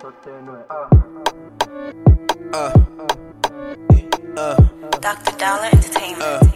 Dr. Dollar Entertainment.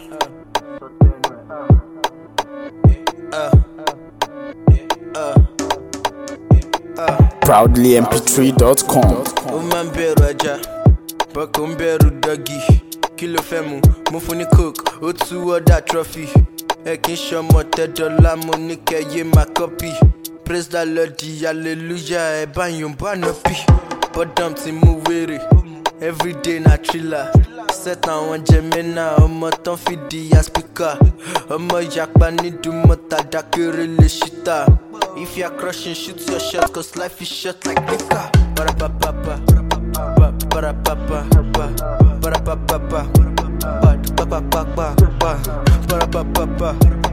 ProudlyMP3.com. Woman be Raja, Bakum Beru Doggy, Kilo Femu, Mufuni Cook, Otsu that trophy. Ekin $10 Monique, ye my copy. Praise the Lord, hallelujah, Banyum Banopi. But dumpty move every day na thriller. Set on one Gemina, ton fidi a speaker. Yakba need do mota dakere le shita. If you're crushing, shoot your shot, cause life is short like liquor. Para papa, para papa, para papa, para papa, para papa,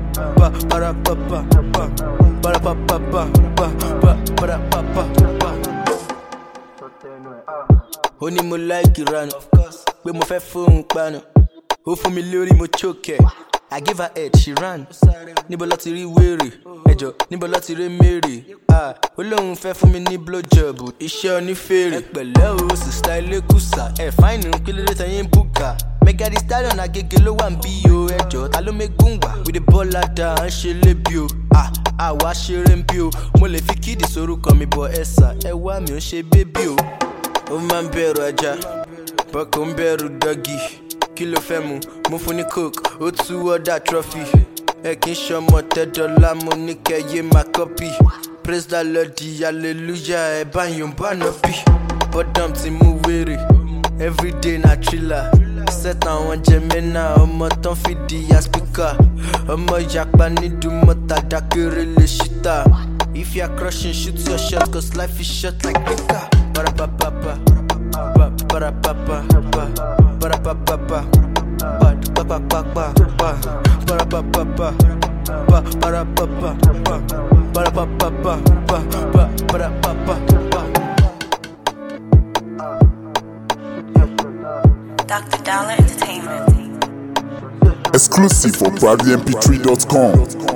para papa. Only mo like Iran, but mo fe phone pano. Who for me lori mo choke. I give her head, she ran. Nibo lati ri weary, ejo, nibo lati re Mary. Olohun fe fún mi ní blowjob, iṣẹ́ oní fèrè. Ẹ pẹ̀lẹ́ o, sister ilé kùsà, ẹ fine kí ló dé tẹ̀yìn bùkà. Mega the stallion agege ló wà ń bí o, ẹjọ́ ta ló mẹ́gùn wá. We the ball ladder, à ń ṣe lébi o. Àwa ṣeré ń bí o, mo lè fi kídì sorúkọ mi bọ ẹ̀sà, ẹ wá mi ò ṣe bébí o. Ó máa ń bẹ̀rù ajá, bọ́kọ̀ ń bẹ̀rù dọ́gì. Kilo Femu, Mufuni Cook, Otsu that trophy. Ekin $10 Monique, ye my copy. Praise the Lord, hallelujah, Banyum Banopi. But dumpty move every day na thriller. Set on one Gemina, ton fidi a speaker. Yakba need do mota dakere le shita. If you're crushing, shoot your shot, cause life is short like liquor. Para papa, para papa, para papa, para Dr. Dollar Entertainment. Exclusive for ProudlyMP3.com.